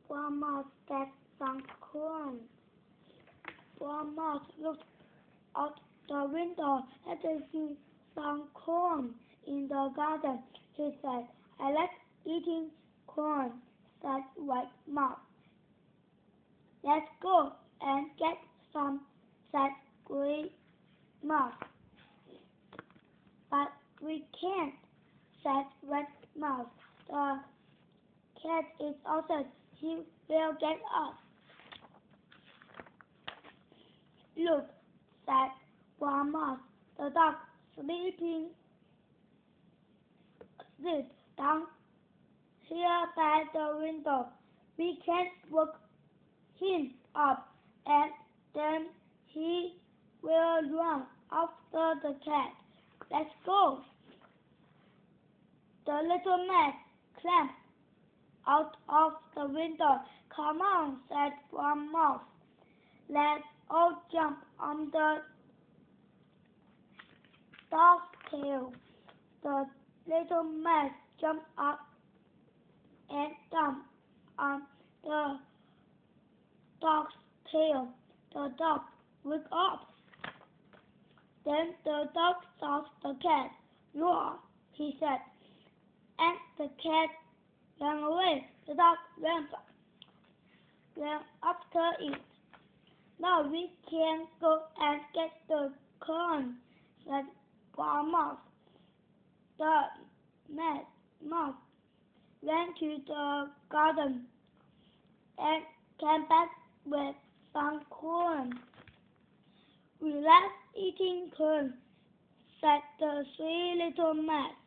Grandma get some corn. Grandma looked out the window and see some corn in the garden. She said, I like eating corn, said White Mouse. Let's go and get some, said Grey Mouse. But we can't, said Red Mouse. The cat is outside. He will get us. Look, said Grandma, the dog sleeps down here by the window. We can wake him up, and then he will run after the cat. Let's go. The little man climbed out of the window. Come on, said Grandma. Let's all jump on the dog's tail. The little man jumped up and down on the dog's tail. The dog woke up. Then the dog saw the cat. Roar, he said, and the cat ran away. The dog ran after it. Now we can go and get the corn, said Grandma. The mouse ran to the garden and came back with some corn. We love eating corn, said the three little mice.